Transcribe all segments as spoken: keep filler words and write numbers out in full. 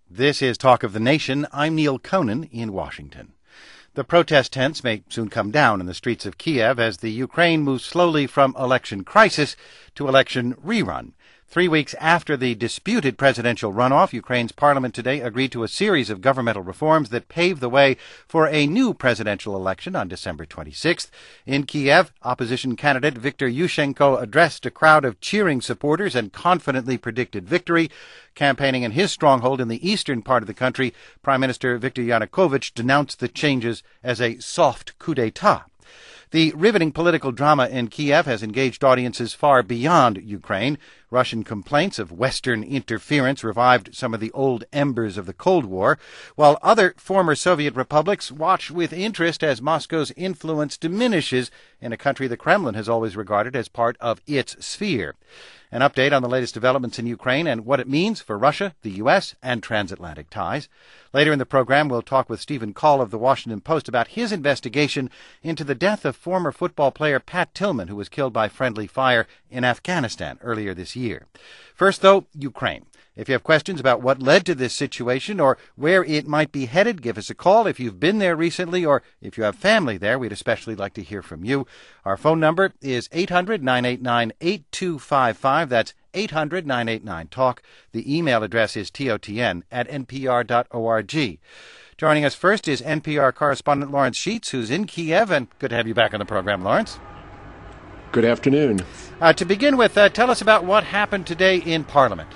This is Talk of the Nation. I'm Neil Conan in Washington. The protest tents may soon come down in the streets of Kiev as the Ukraine moves slowly from election crisis to election rerun. Three weeks after the disputed presidential runoff, Ukraine's parliament today agreed to a series of governmental reforms that pave the way for a new presidential election on December twenty-sixth. In Kiev, opposition candidate Viktor Yushchenko addressed a crowd of cheering supporters and confidently predicted victory. Campaigning in his stronghold in the eastern part of the country, Prime Minister Viktor Yanukovych denounced the changes as a soft coup d'etat. The riveting political drama in Kiev has engaged audiences far beyond Ukraine. Russian complaints of Western interference revived some of the old embers of the Cold War, while other former Soviet republics watch with interest as Moscow's influence diminishes in a country the Kremlin has always regarded as part of its sphere. An update on the latest developments in Ukraine and what it means for Russia, the U S, and transatlantic ties. Later in the program, we'll talk with Stephen Call of the Washington Post about his investigation into the death of former football player Pat Tillman, who was killed by friendly fire in Afghanistan earlier this year. First, though, Ukraine. If you have questions about what led to this situation or where it might be headed, give us a call. If you've been there recently or if you have family there, we'd especially like to hear from you. Our phone number is eight hundred, nine eight nine, eight two five five. That's eight hundred, nine eight nine, talk. The email address is totn at npr dot org. Joining us first is N P R correspondent Lawrence Sheets, who's in Kiev, and good to have you back on the program, Lawrence. Good afternoon. Uh, to begin with, uh, tell us about what happened today in Parliament.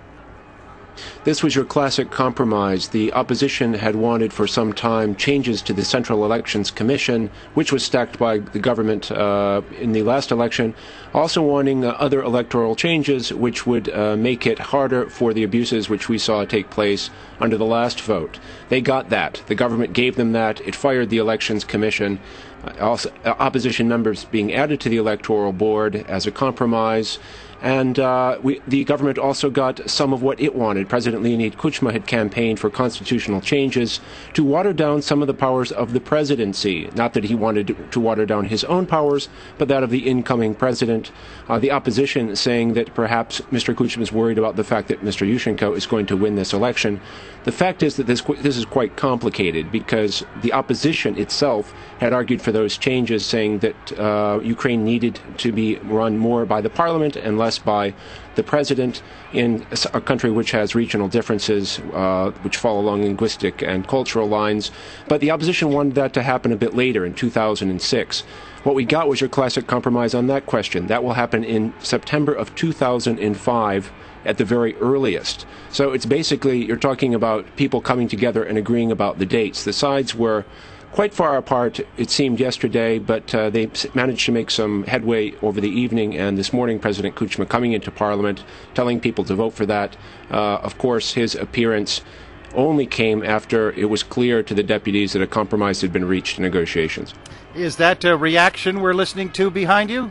This was your classic compromise. The opposition had wanted for some time changes to the Central Elections Commission, which was stacked by the government uh, in the last election, also wanting uh, other electoral changes which would uh, make it harder for the abuses which we saw take place under the last vote. They got that. The government gave them that. It fired the Elections Commission. Uh, also, uh, opposition members being added to the Electoral Board as a compromise. And uh, we, the government also got some of what it wanted. President Leonid Kuchma had campaigned for constitutional changes to water down some of the powers of the presidency. Not that he wanted to water down his own powers, but that of the incoming president. Uh, the opposition saying that perhaps Mister Kuchma is worried about the fact that Mister Yushchenko is going to win this election. The fact is that this this is quite complicated because the opposition itself had argued for those changes, saying that uh, Ukraine needed to be run more by the parliament and less by the president in a country which has regional differences uh, which fall along linguistic and cultural lines. But the opposition wanted that to happen a bit later in two thousand six. What we got was your classic compromise on that question. That will happen in September of two thousand five at the very earliest. So it's basically, you're talking about people coming together and agreeing about the dates. The sides were quite far apart, it seemed yesterday, but uh, they managed to make some headway over the evening, and this morning President Kuchma coming into Parliament, telling people to vote for that. Uh, of course, his appearance only came after it was clear to the deputies that a compromise had been reached in negotiations. Is that a reaction we're listening to behind you?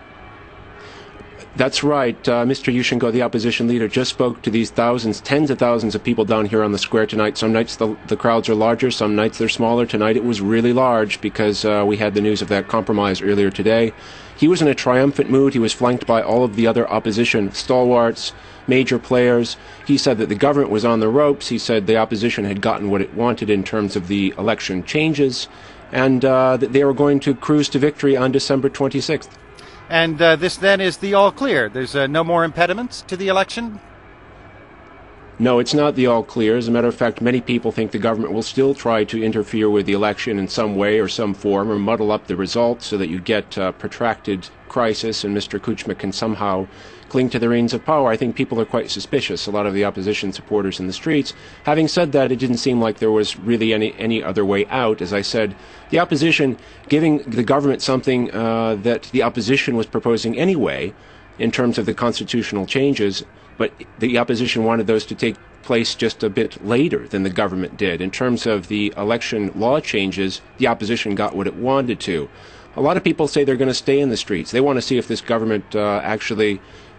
That's right. Uh, Mister Yushchenko, the opposition leader, just spoke to these thousands, tens of thousands of people down here on the square tonight. Some nights the, the crowds are larger, some nights they're smaller. Tonight it was really large because uh, we had the news of that compromise earlier today. He was in a triumphant mood. He was flanked by all of the other opposition stalwarts, major players. He said that the government was on the ropes. He said the opposition had gotten what it wanted in terms of the election changes, and uh, that they were going to cruise to victory on December twenty-sixth. And uh, this then is the all clear. There's uh, no more impediments to the election? No, it's not the all clear. As a matter of fact, many people think the government will still try to interfere with the election in some way or some form or muddle up the results so that you get a protracted crisis and Mister Kuchma can somehow cling to the reins of power. I think people are quite suspicious, a lot of the opposition supporters in the streets. Having said that, it didn't seem like there was really any, any other way out. As I said, the opposition giving the government something uh, that the opposition was proposing anyway in terms of the constitutional changes, but the opposition wanted those to take place just a bit later than the government did. In terms of the election law changes, the opposition got what it wanted to. A lot of people say they're going to stay in the streets. They want to see if this government uh, actually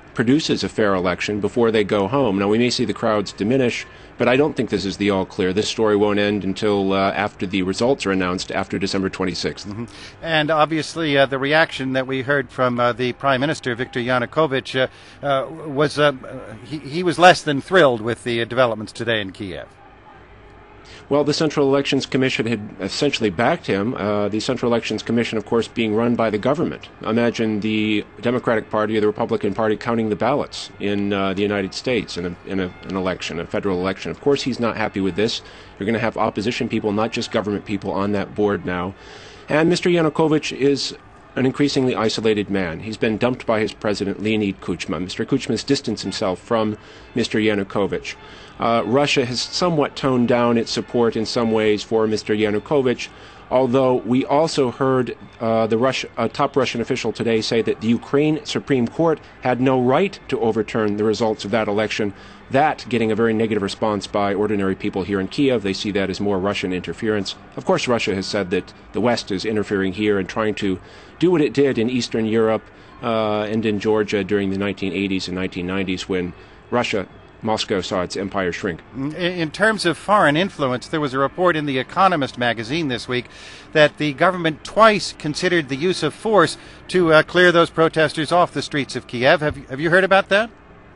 produces a fair election before they go home. Now, we may see the crowds diminish, but I don't think this is the all clear. This story won't end until uh, after the results are announced after December twenty-sixth. Mm-hmm. And obviously, uh, the reaction that we heard from uh, the Prime Minister, Viktor Yanukovych, uh, uh, was uh, he, he was less than thrilled with the uh, developments today in Kiev. Well, the Central Elections Commission had essentially backed him. Uh, the Central Elections Commission, of course, being run by the government. Imagine the Democratic Party or the Republican Party counting the ballots in uh, the United States in, a, in a, an election, a federal election. Of course, he's not happy with this. You're going to have opposition people, not just government people, on that board now. And Mister Yanukovych is an increasingly isolated man. He's been dumped by his president, Leonid Kuchma. Mister Kuchma has distanced himself from Mister Yanukovych. Uh, Russia has somewhat toned down its support in some ways for Mister Yanukovych, although we also heard uh, the Russia, uh, top Russian official today say that the Ukraine Supreme Court had no right to overturn the results of that election. That getting a very negative response by ordinary people here in Kiev. They see that as more Russian interference. Of course, Russia has said that the West is interfering here and trying to do what it did in Eastern Europe uh, and in Georgia during the nineteen eighties and nineteen nineties when Russia, Moscow, saw its empire shrink. In terms of foreign influence, there was a report in The Economist magazine this week that the government twice considered the use of force to uh, clear those protesters off the streets of Kiev. Have you, have you heard about that?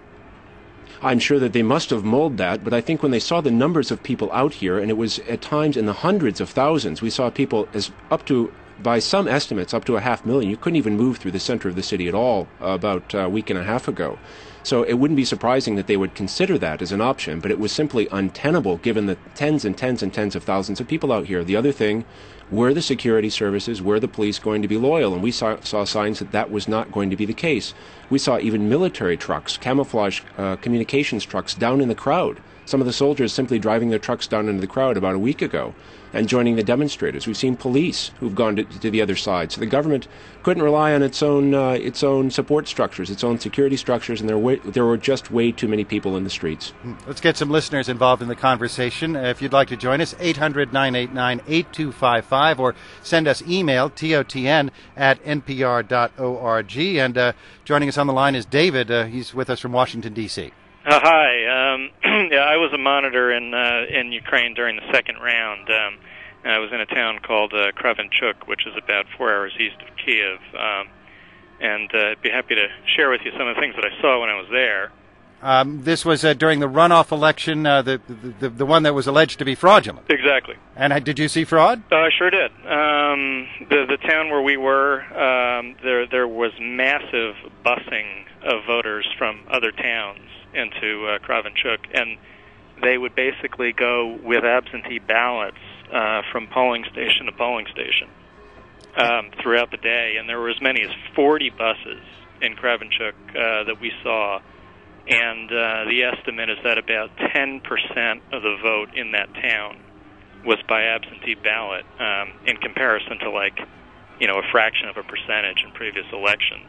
I'm sure that they must have mulled that, but I think when they saw the numbers of people out here, and it was at times in the hundreds of thousands, we saw people as up to, by some estimates, up to a half million. You couldn't even move through the center of the city at all uh, about a week and a half ago. So it wouldn't be surprising that they would consider that as an option, but it was simply untenable given the tens and tens and tens of thousands of people out here. The other thing, were the security services, were the police going to be loyal? And we saw, saw signs that that was not going to be the case. We saw even military trucks, camouflage uh, communications trucks down in the crowd. Some of the soldiers simply driving their trucks down into the crowd about a week ago and joining the demonstrators. We've seen police who've gone to, to the other side. So the government couldn't rely on its own uh, its own support structures, its own security structures, and there were, there were just way too many people in the streets. Let's get some listeners involved in the conversation. Uh, if you'd like to join us, eight hundred, nine eight nine, eight two five five, or send us email, T O T N at N P R dot org. And uh, joining us on the line is David. Uh, he's with us from Washington, D C Uh, hi. Um, yeah, I was a monitor in uh, in Ukraine during the second round. Um, I was in a town called uh, Kravenchuk, which is about four hours east of Kiev. Um, and uh, I'd be happy to share with you some of the things that I saw when I was there. Um, this was uh, during the runoff election, uh, the, the the one that was alleged to be fraudulent. Exactly. And uh, did you see fraud? Uh, I sure did. Um, the the town where we were, um, there there was massive busing of voters from other towns into uh, Kravenchuk, and they would basically go with absentee ballots uh, from polling station to polling station um, throughout the day. And there were as many as forty buses in Kravenchuk uh, that we saw. And uh, the estimate is that about ten percent of the vote in that town was by absentee ballot, um, in comparison to, like, you know, a fraction of a percentage in previous elections.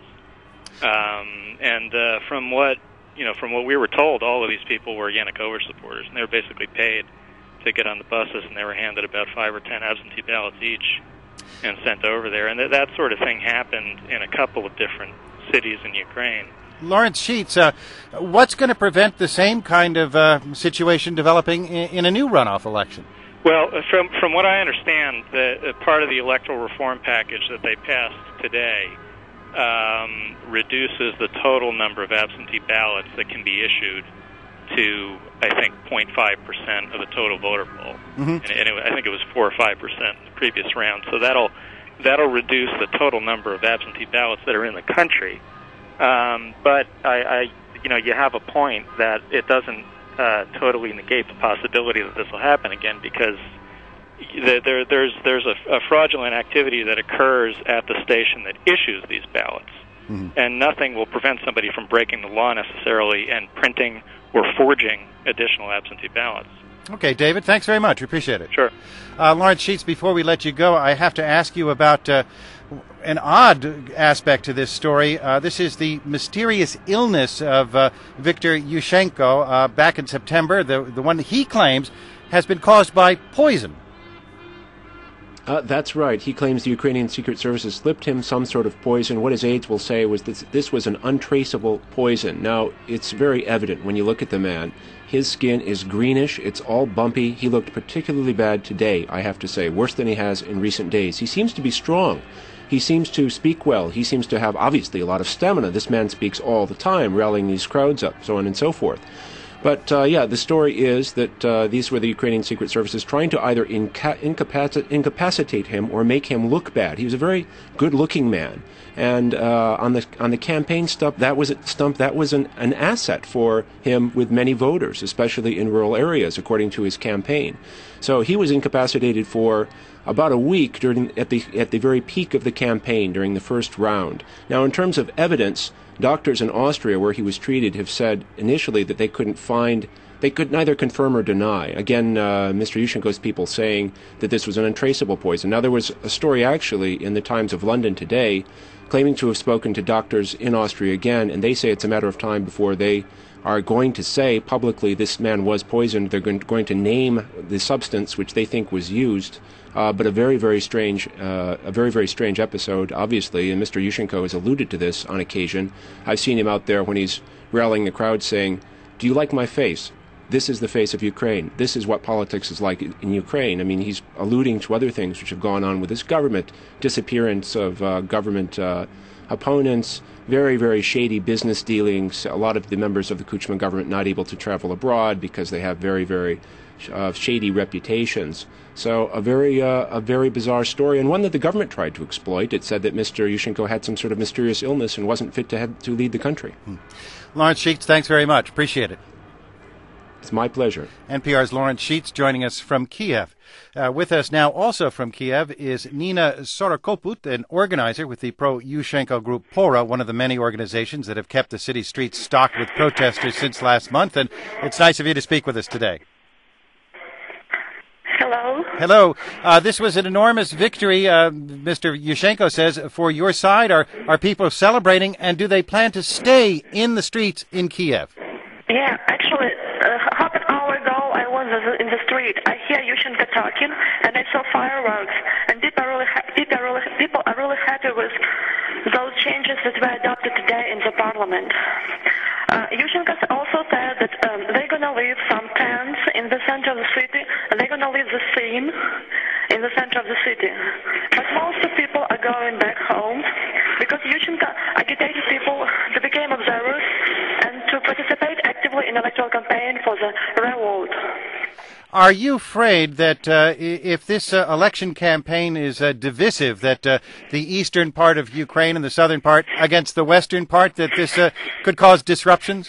Um, and uh, from what you know, from what we were told, all of these people were Yanukovych supporters, and they were basically paid to get on the buses, and they were handed about five or ten absentee ballots each and sent over there. And th- that sort of thing happened in a couple of different cities in Ukraine. Lawrence Sheets, uh, what's going to prevent the same kind of uh, situation developing in, in a new runoff election? Well, from from what I understand, the, uh, part of the electoral reform package that they passed today um, reduces the total number of absentee ballots that can be issued to, I think, zero point five percent of the total voter pool. Mm-hmm. And, and it, I think it was four or five percent in the previous round. So that'll that'll reduce the total number of absentee ballots that are in the country. Um, but I, I, you know, you have a point that it doesn't uh, totally negate the possibility that this will happen again, because there, there, there's there's a, a fraudulent activity that occurs at the station that issues these ballots, mm-hmm. and nothing will prevent somebody from breaking the law necessarily and printing or forging additional absentee ballots. Okay, David, thanks very much. We appreciate it. Sure. Uh, Lawrence Sheets, before we let you go, I have to ask you about uh, an odd aspect to this story. Uh, this is the mysterious illness of uh, Viktor Yushchenko uh, back in September, the, the one that he claims has been caused by poison. Uh, that's right. He claims the Ukrainian Secret Services slipped him some sort of poison. What his aides will say was that this was an untraceable poison. Now, it's very evident when you look at the man. His skin is greenish. It's all bumpy. He looked particularly bad today, I have to say, worse than he has in recent days. He seems to be strong. He seems to speak well. He seems to have, obviously, a lot of stamina. This man speaks all the time, rallying these crowds up, so on and so forth. But, uh, yeah, the story is that uh, these were the Ukrainian Secret Services trying to either inca- incapac- incapacitate him or make him look bad. He was a very good-looking man. And uh, on the on the campaign stump, that was stump that was an, an asset for him with many voters, especially in rural areas, according to his campaign. So he was incapacitated for about a week during at the at the very peak of the campaign during the first round. Now, in terms of evidence, doctors in Austria, where he was treated, have said initially that they couldn't find, they could neither confirm or deny. Again, uh, Mister Yushchenko's people saying that this was an untraceable poison. Now, there was a story actually in the Times of London today claiming to have spoken to doctors in Austria again, and they say it's a matter of time before they are going to say publicly this man was poisoned. They're going, going to name the substance which they think was used. Uh, but a very, very strange, uh, a very, very strange episode, obviously, and Mister Yushchenko has alluded to this on occasion. I've seen him out there when he's rallying the crowd saying, "Do you like my face? This is the face of Ukraine. This is what politics is like in Ukraine." I mean, he's alluding to other things which have gone on with this government, disappearance of uh, government uh, opponents, very, very shady business dealings, a lot of the members of the Kuchma government not able to travel abroad because they have very, very uh, shady reputations. So a very uh, a very bizarre story, and one that the government tried to exploit. It said that Mister Yushchenko had some sort of mysterious illness and wasn't fit to head to lead the country. Hmm. Lawrence Sheets, thanks very much. Appreciate it. It's my pleasure. N P R's Lawrence Sheets joining us from Kiev. Uh, with us now also from Kiev is Nina Sorokoput, an organizer with the pro-Yushchenko group Pora, one of the many organizations that have kept the city streets stocked with protesters since last month. And it's nice of you to speak with us today. Hello. Hello. Uh, this was an enormous victory, uh, Mister Yushchenko says, for your side. Are, are people celebrating, and do they plan to stay in the streets in Kiev? Yeah, actually, uh, half an hour ago I was in the street. I hear Yushchenko talking, and I saw fireworks. And people are really, ha- people are really, people are really happy with those changes that were adopted today in the parliament. Uh, Yushchenko also said that um, they're going to leave some tents in the center of the city, and they're going to leave the scene in the center of the city. But most of people are going back home because Yushchenko agitated people to become observers and to participate actively in electoral campaign for the revolt. Are you afraid that uh, if this uh, election campaign is uh, divisive, that uh, the eastern part of Ukraine and the southern part against the western part, that this uh, could cause disruptions?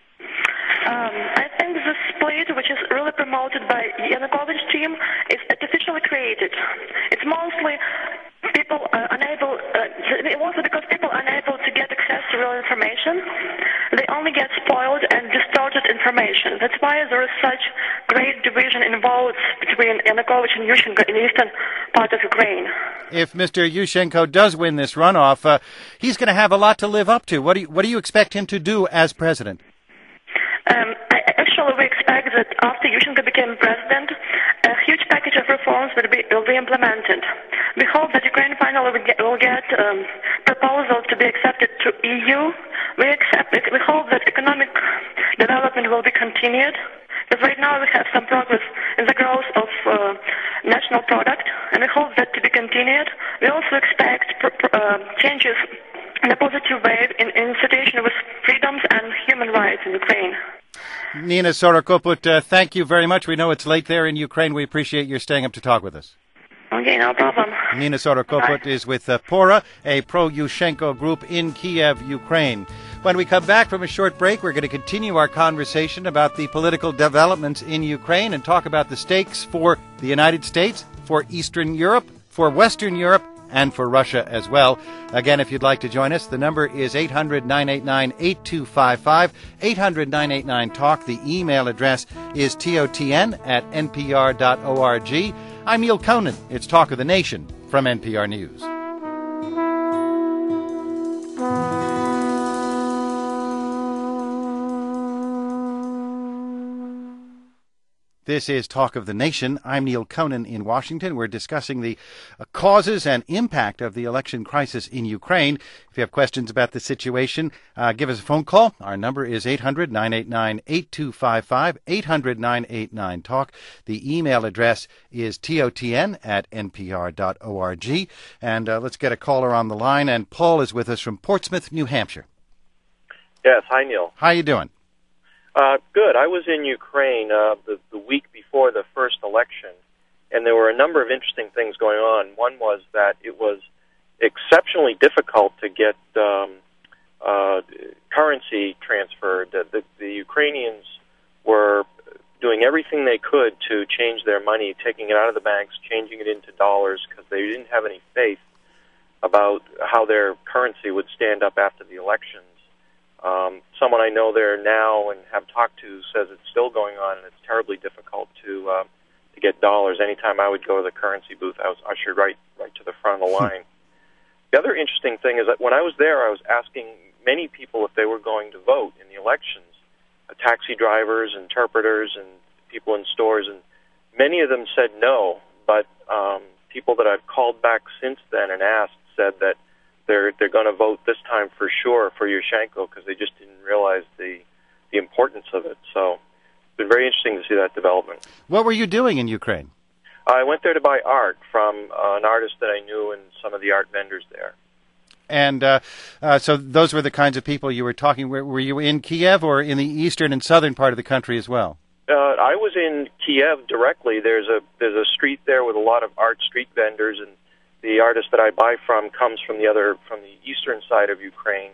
Um, I think the split, which is really promoted by Yanukovych's team, is artificially created. It's mostly people are unable, uh, also because people are unable to get access to real information. They only get spoiled and distorted information. That's why there is such great division in votes between Yanukovych and Yushchenko in the eastern part of Ukraine. If Mister Yushchenko does win this runoff, uh, he's going to have a lot to live up to. What do you, what do you expect him to do as president? Um, I, actually, we expect that after Yushchenko became president, a huge package of reforms will be, will be implemented. We hope that Ukraine finally will get, will get um, proposals to be accepted to E U. We, accept, we hope that economic development will be continued, because right now we have some progress in the growth of uh, national product, and we hope that to be continued. We also expect pr- pr- uh, changes in a positive way in, in situation with freedoms and human rights in Ukraine. Nina Sorokoput, uh, thank you very much. We know it's late there in Ukraine. We appreciate your staying up to talk with us. Okay, no problem. Nina Sorokoput is with uh, Pora, a pro-Yushchenko group in Kiev, Ukraine. When we come back from a short break, we're going to continue our conversation about the political developments in Ukraine and talk about the stakes for the United States, for Eastern Europe, for Western Europe, and for Russia as well. Again, if you'd like to join us, the number is eight hundred, nine eight nine, eight two five five, eight hundred, nine eight nine, talk. The email address is totn at npr dot org. I'm Neil Conan. It's Talk of the Nation from N P R News. This is Talk of the Nation. I'm Neil Conan in Washington. We're discussing the uh, causes and impact of the election crisis in Ukraine. If you have questions about the situation, uh, give us a phone call. Our number is eight hundred, nine eight nine, eight two five five, eight hundred, nine eight nine, talk. The email address is totn at n p r dot org. And uh, let's get a caller on the line. And Paul is with us from Portsmouth, New Hampshire. Yes, hi, Neil. How you doing? Uh, good. I was in Ukraine uh, the, the week before the first election, and there were a number of interesting things going on. One was that it was exceptionally difficult to get um, uh, currency transferred. The, the, the Ukrainians were doing everything they could to change their money, taking it out of the banks, changing it into dollars, because they didn't have any faith about how their currency would stand up after the elections. Um, someone I know there now and have talked to says it's still going on, and it's terribly difficult to uh, to get dollars. Anytime I would go to the currency booth, I was ushered right right to the front of the line. The other interesting thing is that when I was there, I was asking many people if they were going to vote in the elections, uh, taxi drivers, interpreters, and people in stores, and many of them said no, but um, people that I've called back since then and asked said that they're they're going to vote this time for sure for Yushchenko because they just didn't realize the the importance of it. So it's been very interesting to see that development. What were you doing in Ukraine? I went there to buy art from uh, an artist that I knew and some of the art vendors there. And uh, uh, so those were the kinds of people you were talking. Were, were you in Kiev or in the eastern and southern part of the country as well? Uh, I was in Kiev directly. There's a there's a street there with a lot of art street vendors, and the artist that I buy from comes from the other, from the eastern side of Ukraine.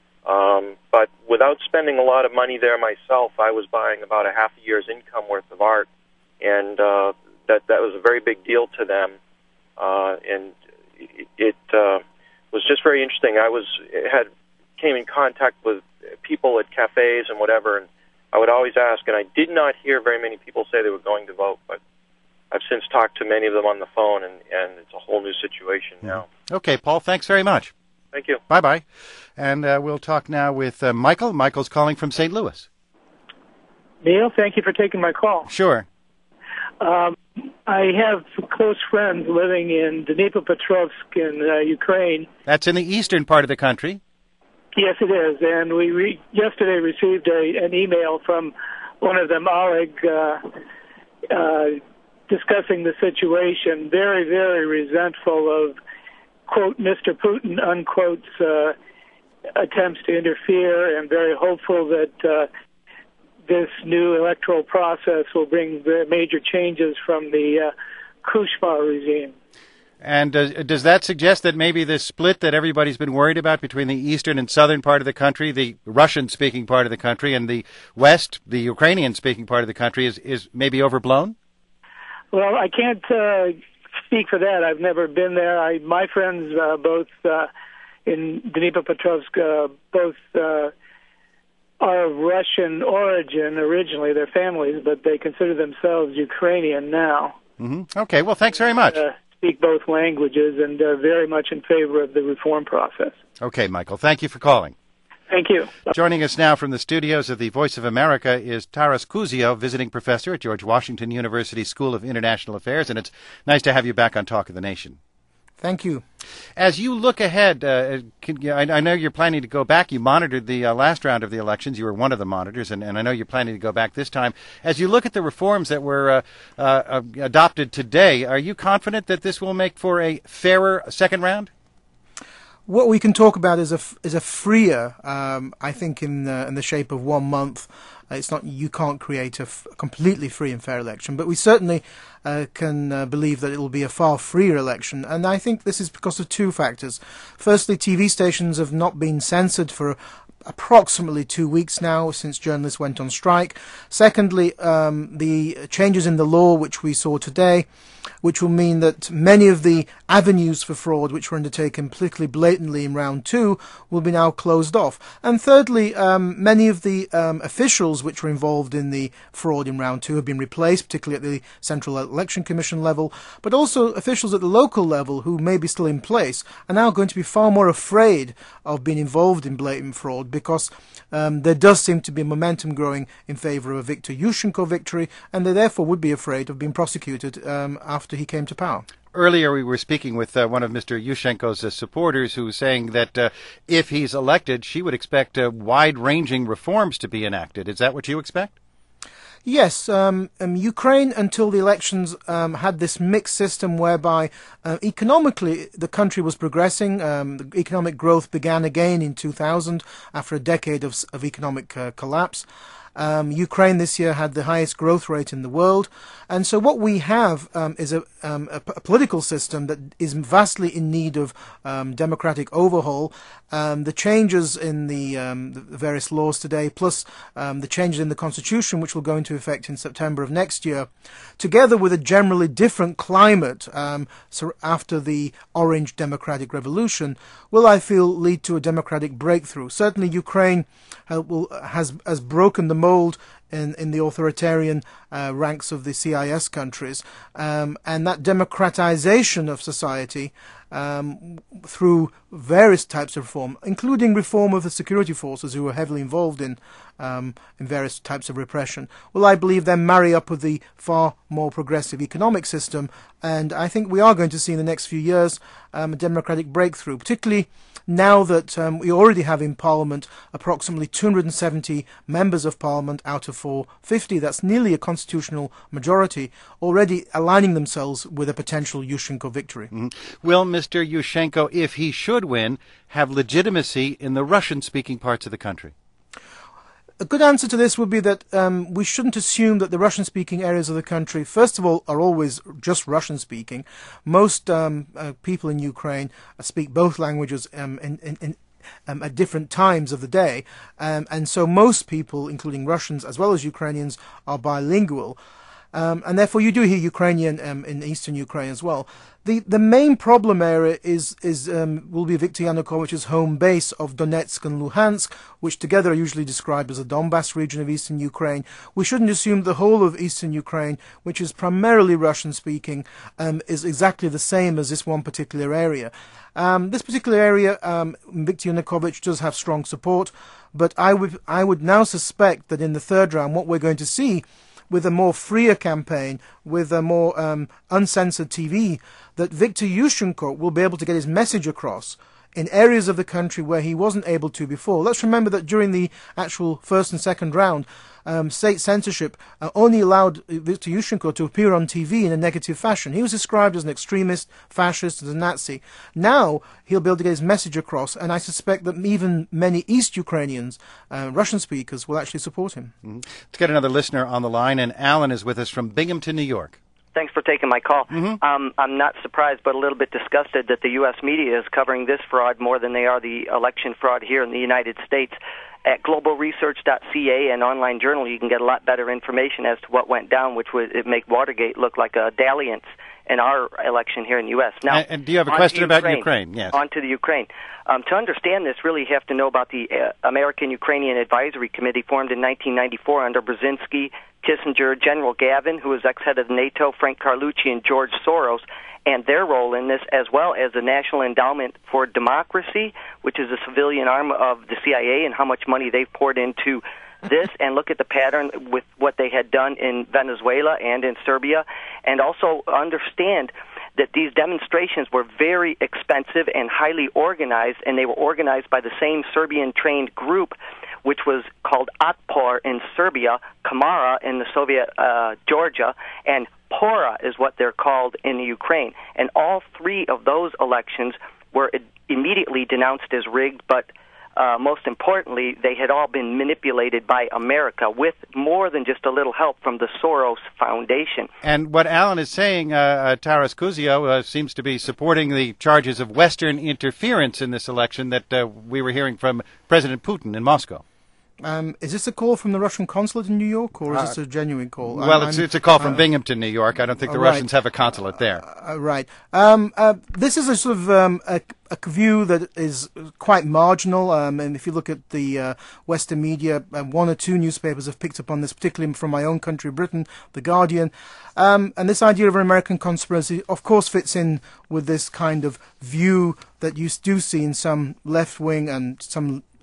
Um, but without spending a lot of money there myself, I was buying about a half a year's income worth of art, and uh, that that was a very big deal to them. Uh, and it, it uh, was just very interesting. I was had came in contact with people at cafes and whatever, and I would always ask, and I did not hear very many people say they were going to vote, but I've since talked to many of them on the phone, and, and it's a whole new situation now. Okay, Paul, thanks very much. Thank you. Bye-bye. And uh, we'll talk now with uh, Michael. Michael's calling from Saint Louis. Neil, thank you for taking my call. Sure. Um, I have close friends living in Dnipropetrovsk in uh, Ukraine. That's in the eastern part of the country. Yes, it is. And we re- yesterday received a, an email from one of them, Oleg, uh, uh, discussing the situation, very, very resentful of, quote, Mister Putin, unquote, uh, attempts to interfere, and very hopeful that uh, this new electoral process will bring major changes from the uh, Kuchma regime. And does, does that suggest that maybe this split that everybody's been worried about between the eastern and southern part of the country, the Russian-speaking part of the country, and the west, the Ukrainian-speaking part of the country, is, is maybe overblown? Well, I can't uh, speak for that. I've never been there. I, my friends, uh, both uh, in Dnipropetrovsk, uh, both uh, are of Russian origin originally, their families, but they consider themselves Ukrainian now. Mm-hmm. Okay, well, thanks very much. Uh, speak both languages and are very much in favor of the reform process. Okay, Michael, thank you for calling. Thank you. Joining us now from the studios of the Voice of America is Taras Kuzio, visiting professor at George Washington University School of International Affairs, and it's nice to have you back on Talk of the Nation. Thank you. As you look ahead, uh, can, I, I know you're planning to go back. You monitored the uh, last round of the elections. You were one of the monitors, and, and I know you're planning to go back this time. As you look at the reforms that were uh, uh, adopted today, are you confident that this will make for a fairer second round? What we can talk about is a is a freer, um, I think, in the, in the shape of one month. Uh, it's not you can't create a f- completely free and fair election, but we certainly uh, can uh, believe that it will be a far freer election. And I think this is because of two factors. Firstly, T V stations have not been censored for approximately two weeks now since journalists went on strike. Secondly, um, the changes in the law which we saw today, which will mean that many of the avenues for fraud which were undertaken particularly blatantly in round two will be now closed off. And thirdly, um, many of the um, officials which were involved in the fraud in round two have been replaced, particularly at the Central Election Commission level, but also officials at the local level who may be still in place are now going to be far more afraid of being involved in blatant fraud forward, because um, there does seem to be momentum growing in favor of a Viktor Yushchenko victory, and they therefore would be afraid of being prosecuted um, after he came to power. Earlier, we were speaking with uh, one of Mister Yushchenko's uh, supporters who was saying that uh, if he's elected, she would expect uh, wide-ranging reforms to be enacted. Is that what you expect? Yes, um, um, Ukraine, until the elections, um, had this mixed system whereby uh, economically the country was progressing. Um, the economic growth began again in two thousand after a decade of, of economic uh, collapse. Um, Ukraine this year had the highest growth rate in the world. And so what we have um, is a, um, a, a political system that is vastly in need of um, democratic overhaul. Um, the changes in the, um, the various laws today, plus um, the changes in the constitution, which will go into effect in September of next year, together with a generally different climate um, so after the Orange Democratic Revolution, will, I feel, lead to a democratic breakthrough. Certainly Ukraine uh, will, has, has broken the mold in, in the authoritarian uh, ranks of the C I S countries, um, and that democratization of society um, through various types of reform, including reform of the security forces who were heavily involved in um, in various types of repression, will, I believe, then marry up with the far more progressive economic system, and I think we are going to see in the next few years um, a democratic breakthrough, particularly now that um, we already have in Parliament approximately two hundred seventy members of Parliament out of four hundred fifty. That's nearly a constitutional majority, already aligning themselves with a potential Yushchenko victory. Mm-hmm. Will Mister Yushchenko, if he should win, have legitimacy in the Russian-speaking parts of the country? A good answer to this would be that um, we shouldn't assume that the Russian-speaking areas of the country, first of all, are always just Russian-speaking. Most um, uh, people in Ukraine speak both languages um, in, in, in, um, at different times of the day, um, and so most people, including Russians as well as Ukrainians, are bilingual. Um, and therefore you do hear Ukrainian um, in eastern Ukraine as well. The the main problem area is is um, will be Viktor Yanukovych's home base of Donetsk and Luhansk, which together are usually described as the Donbass region of eastern Ukraine. We shouldn't assume the whole of eastern Ukraine, which is primarily Russian-speaking, um, is exactly the same as this one particular area. Um, this particular area, um, Viktor Yanukovych does have strong support, but I would I would now suspect that in the third round, what we're going to see, with a more freer campaign, with a more um, uncensored T V, that Viktor Yushchenko will be able to get his message across in areas of the country where he wasn't able to before. Let's remember that during the actual first and second round, um, state censorship uh, only allowed Viktor Yushchenko to appear on T V in a negative fashion. He was described as an extremist, fascist, as a Nazi. Now he'll be able to get his message across, and I suspect that even many East Ukrainians, uh, Russian speakers, will actually support him. Mm-hmm. Let's get another listener on the line, and Alan is with us from Binghamton, New York. Thanks for taking my call. Mm-hmm. Um, I'm not surprised, but a little bit disgusted that the U S media is covering this fraud more than they are the election fraud here in the United States. At global research dot c a and Online Journal, you can get a lot better information as to what went down, which would make Watergate look like a dalliance in our election here in the U S. Now, and, and do you have a question about Ukraine? Yes. On to the Ukraine. Um, to understand this, really you have to know about the uh, American-Ukrainian Advisory Committee formed in nineteen ninety-four under Brzezinski, Kissinger, General Gavin, who was ex-head of NATO, Frank Carlucci, and George Soros, and their role in this, as well as the National Endowment for Democracy, which is a civilian arm of the C I A, and how much money they've poured into this, and look at the pattern with what they had done in Venezuela and in Serbia, and also understand that these demonstrations were very expensive and highly organized, and they were organized by the same Serbian-trained group, which was called Otpor in Serbia, Kamara in the Soviet uh, Georgia, and Pora is what they're called in the Ukraine. And all three of those elections were immediately denounced as rigged, but uh, most importantly, they had all been manipulated by America with more than just a little help from the Soros Foundation. And what Alan is saying, uh, uh, Taras Kuzio, uh, seems to be supporting the charges of Western interference in this election that uh, we were hearing from President Putin in Moscow. Um, is this a call from the Russian consulate in New York, or is uh, this a genuine call? Well, I'm, it's, it's a call from uh, Binghamton, New York. I don't think the uh, right. Russians have a consulate there. Uh, right. Um, uh, this is a sort of um, a, a view that is quite marginal. Um, and if you look at the uh, Western media, uh, one or two newspapers have picked up on this, particularly from my own country, Britain, The Guardian. Um, and this idea of an American conspiracy, of course, fits in with this kind of view that you do see in some left-wing and some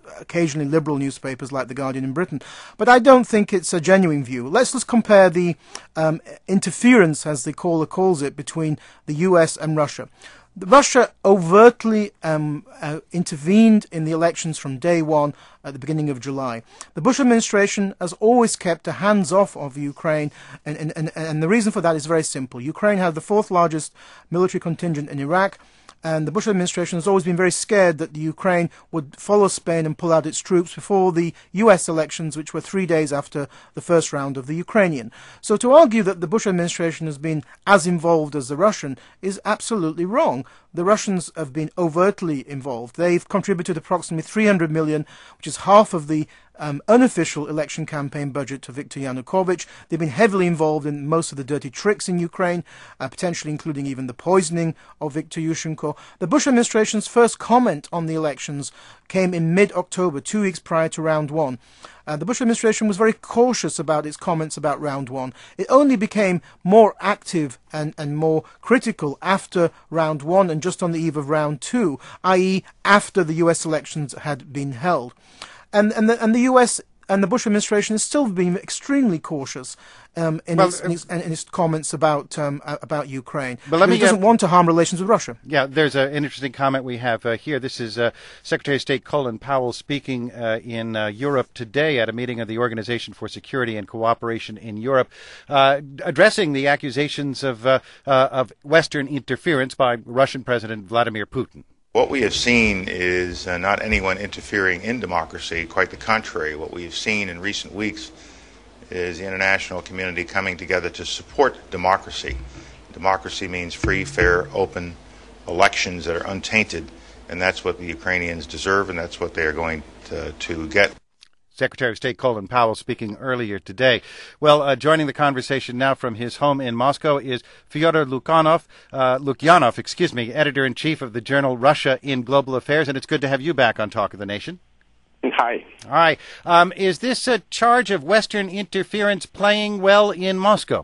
occasionally liberal newspapers like The Guardian in Britain. But I don't think it's a genuine view. Let's just compare the um, interference, as the caller calls it, between the U S and Russia. Russia overtly um, uh, intervened in the elections from day one at the beginning of July. The Bush administration has always kept a hands-off of Ukraine, and, and, and, and the reason for that is very simple. Ukraine had the fourth largest military contingent in Iraq, and the Bush administration has always been very scared that the Ukraine would follow Spain and pull out its troops before the U S elections, which were three days after the first round of the Ukrainian. So to argue that the Bush administration has been as involved as the Russian is absolutely wrong. The Russians have been overtly involved. They've contributed approximately three hundred million, which is half of the Um, unofficial election campaign budget to Viktor Yanukovych. They've been heavily involved in most of the dirty tricks in Ukraine, uh, potentially including even the poisoning of Viktor Yushchenko. The Bush administration's first comment on the elections came in mid-October, two weeks prior to round one. Uh, the Bush administration was very cautious about its comments about round one. It only became more active and, and more critical after round one and just on the eve of round two, that is after the U S elections had been held. And and the, and the U S and the Bush administration has still been extremely cautious um, in, well, its, in, its, in its comments about um, about Ukraine. But let me, it doesn't uh, want to harm relations with Russia. Yeah, there's a, an interesting comment we have uh, here. This is uh, Secretary of State Colin Powell speaking uh, in uh, Europe today at a meeting of the Organization for Security and Cooperation in Europe, uh, addressing the accusations of uh, uh, of Western interference by Russian President Vladimir Putin. What we have seen is uh, not anyone interfering in democracy, quite the contrary. What we have seen in recent weeks is the international community coming together to support democracy. Democracy means free, fair, open elections that are untainted, and that's what the Ukrainians deserve, and that's what they are going to, to get. Secretary of State Colin Powell speaking earlier today. Well, uh, joining the conversation now from his home in Moscow is Fyodor Lukyanov, uh, Lukyanov, excuse me, editor-in-chief of the journal Russia in Global Affairs, and it's good to have you back on Talk of the Nation. Hi. All right. Um, is this a charge of Western interference playing well in Moscow?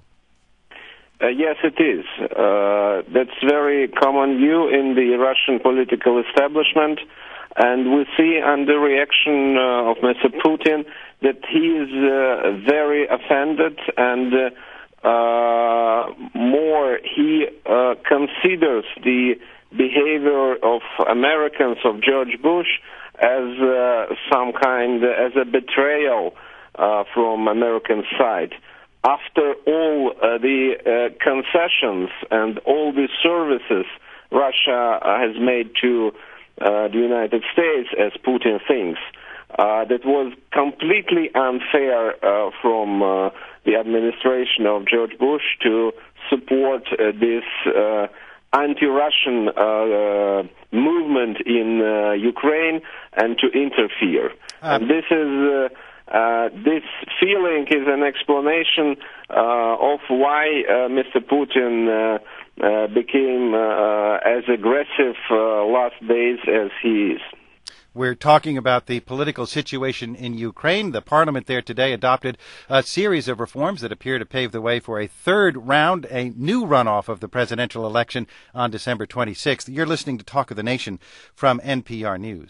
Uh, yes, it is. Uh, that's very common view in the Russian political establishment. And we see on the reaction uh, of Mister Putin that he is uh, very offended, and uh, uh, more he uh, considers the behavior of Americans, of George Bush, as uh, some kind, as a betrayal uh, from American side. After all uh, the uh, concessions and all the services Russia uh, has made to Uh, the United States, as Putin thinks, uh, that was completely unfair uh, from uh, the administration of George Bush to support uh, this uh, anti-Russian uh, uh, movement in uh, Ukraine and to interfere. Um. And this is uh, uh, this feeling is an explanation uh, of why uh, Mister Putin uh, Uh, became uh, as aggressive uh, last days as he is. We're talking about the political situation in Ukraine. The parliament there today adopted a series of reforms that appear to pave the way for a third round, a new runoff of the presidential election on December twenty-sixth. You're listening to Talk of the Nation from N P R News.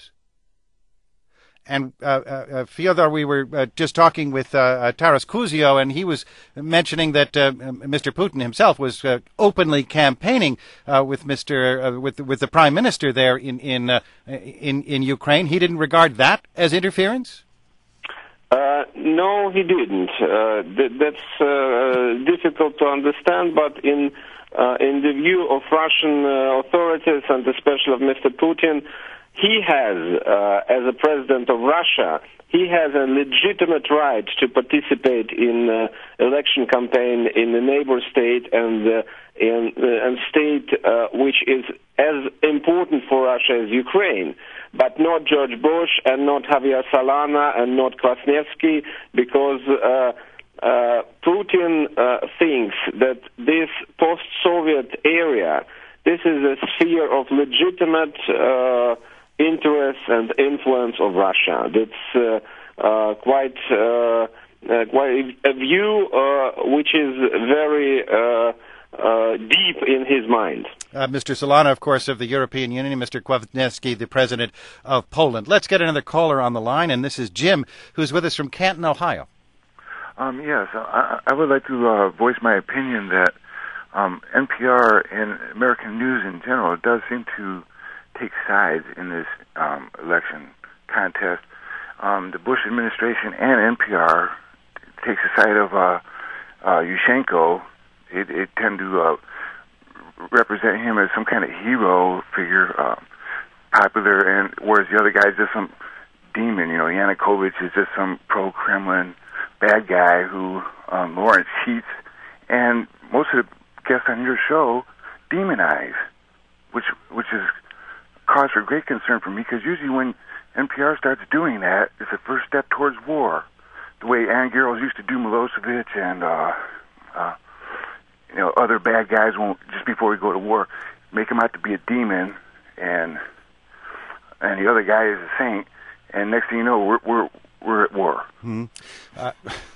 And uh, uh, Fyodor, we were uh, just talking with uh, uh, Taras Kuzio, and he was mentioning that uh, Mister Putin himself was uh, openly campaigning uh, with Mister Uh, with with the Prime Minister there in in uh, in in Ukraine. He didn't regard that as interference. Uh, no, he didn't. Uh, th- that's uh, difficult to understand, but in uh, in the view of Russian uh, authorities and especially of Mister Putin, he has, uh, as a president of Russia, he has a legitimate right to participate in uh, election campaign in the neighbor state and uh, in uh, and state uh, which is as important for Russia as Ukraine, but not George Bush and not Javier Solana and not Kwasniewski, because uh, uh, Putin uh, thinks that this post-Soviet area, this is a sphere of legitimate uh, interest and influence of Russia. That's uh, uh, quite uh, uh, quite a view uh, which is very uh, uh, deep in his mind. Uh, Mister Solana, of course, of the European Union, and Mister Kwasniewski, the president of Poland. Let's get another caller on the line, and this is Jim, who's with us from Canton, Ohio. Um, yes, I, I would like to uh, voice my opinion that um, N P R and American news in general does seem to take sides in this um, election contest. Um, the Bush administration and N P R takes the side of uh, uh, Yushchenko. It, it tend to uh, represent him as some kind of hero figure, uh, popular, and whereas the other guy is just some demon. You know, Yanukovych is just some pro-Kremlin bad guy who um, Lawrence Sheets and most of the guests on your show demonize, which which is cause for great concern for me, because usually when N P R starts doing that, it's the first step towards war. The way Ann Garrels used to do Milosevic and uh, uh, you know other bad guys won't just before we go to war make him out to be a demon, and and the other guy is a saint, and next thing you know we're we're we're at war. Mm-hmm. Uh,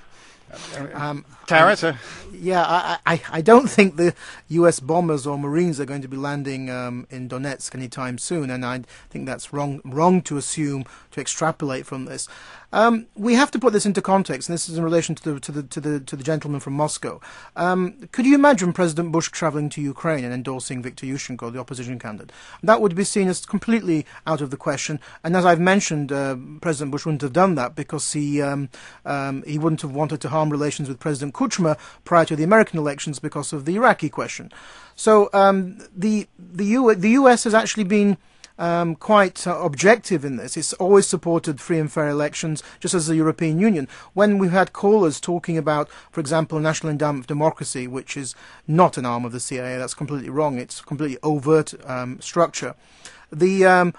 Um, Taras? Um, yeah, I, I, I don't think the U S bombers or Marines are going to be landing um, in Donetsk anytime soon, and I think that's wrong wrong to assume, to extrapolate from this. Um, we have to put this into context, and this is in relation to the to the to the to the gentleman from Moscow. Um, could you imagine President Bush traveling to Ukraine and endorsing Viktor Yushchenko, the opposition candidate? That would be seen as completely out of the question. And as I've mentioned, uh, President Bush wouldn't have done that because he um, um, he wouldn't have wanted to harm relations with President Kuchma prior to the American elections because of the Iraqi question. So um, the the U the U S has actually been Um, quite uh, objective in this. It's always supported free and fair elections, just as the European Union. When we've had callers talking about, for example, National Endowment for Democracy, which is not an arm of the C I A, that's completely wrong. It's a completely overt um, structure. The um,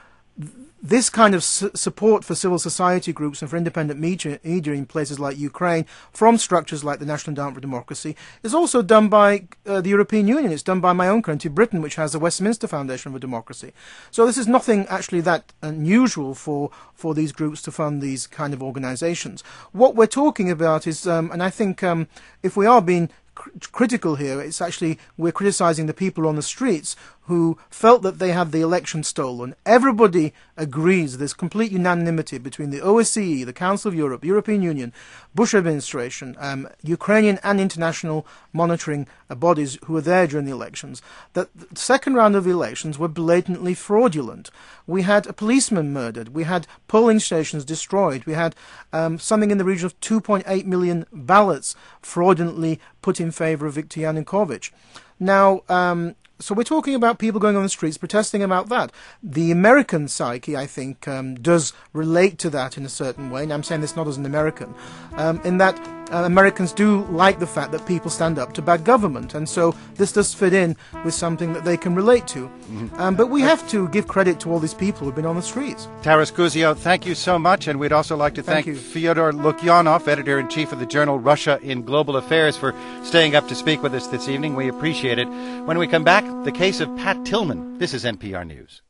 This kind of su- support for civil society groups and for independent media, media in places like Ukraine from structures like the National Endowment for Democracy is also done by uh, the European Union. It's done by my own country, Britain, which has the Westminster Foundation for Democracy. So this is nothing actually that unusual for, for these groups to fund these kind of organizations. What we're talking about is, um, and I think um, if we are being critical here, it's actually we're criticizing the people on the streets who felt that they had the election stolen. Everybody agrees there's complete unanimity between the O S C E, the Council of Europe, European Union, Bush administration, um, Ukrainian and international monitoring uh, bodies who were there during the elections, that the second round of the elections were blatantly fraudulent. We had a policeman murdered. We had polling stations destroyed. We had um, something in the region of two point eight million ballots fraudulently put in favor of Viktor Yanukovych. Now, um, so we're talking about people going on the streets protesting about that. The American psyche, I think, um, does relate to that in a certain way, and I'm saying this not as an American, um, in that uh, Americans do like the fact that people stand up to bad government, and so this does fit in with something that they can relate to. Mm-hmm. Um, but we have to give credit to all these people who've been on the streets. Taras Kuzio, thank you so much, and we'd also like to thank, thank Fyodor Lukyanov, editor-in-chief of the journal Russia in Global Affairs, for staying up to speak with us this evening. We appreciate it. When we come back, the case of Pat Tillman. This is N P R News.